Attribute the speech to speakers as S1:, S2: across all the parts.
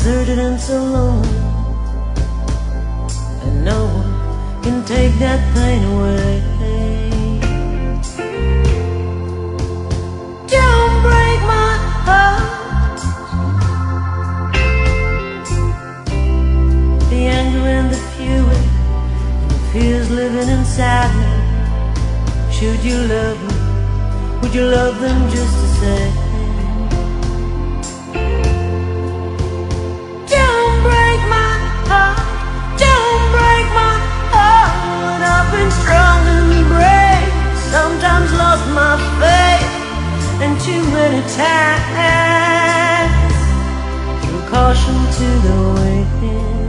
S1: deserted and so lonely, and no one can take that pain away. Don't break my heart. The anger and the fury, the fears living inside me. Should you love me, would you love them just the same? Don't break my heart, don't break my heart. I've been strong and brave, sometimes lost my faith, and too many times threw caution to the wind.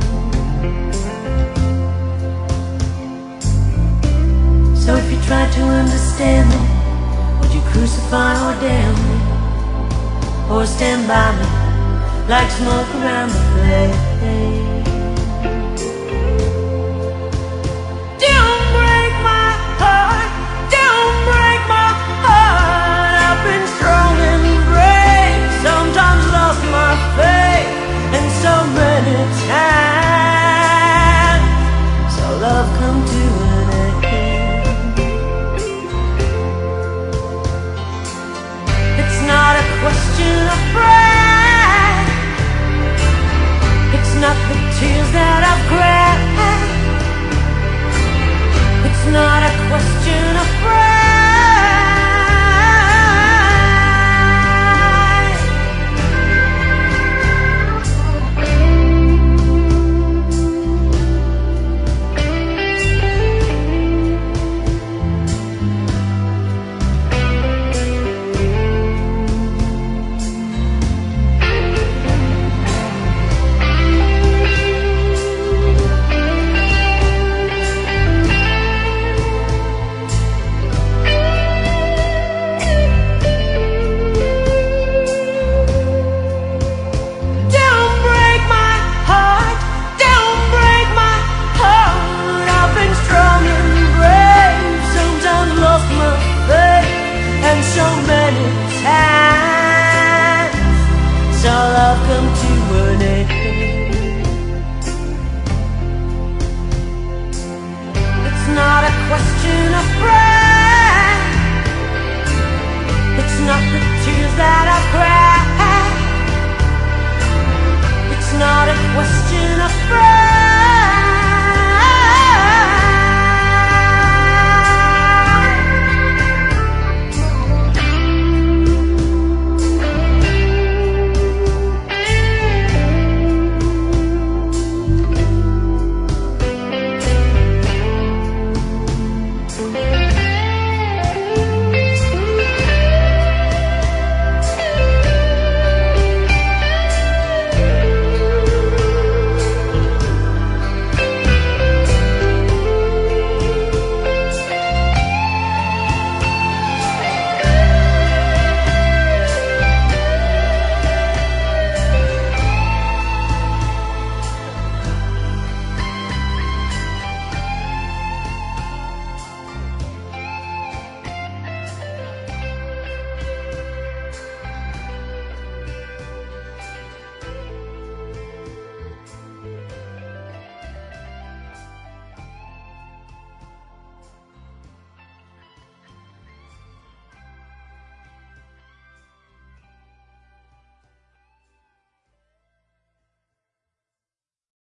S1: So if you try to understand me, would you crucify or damn me, or stand by me like smoke around the flame? Don't break my heart, don't break my heart. I've been strong and brave, sometimes lost my faith, and so many times saw love come to an end. It's not a question of pride, it's not the tears that I've cried, it's not a question of pride. So many times saw love come to an end. It's not a question of pride, it's not the tears that I've cried, it's not a question of pride.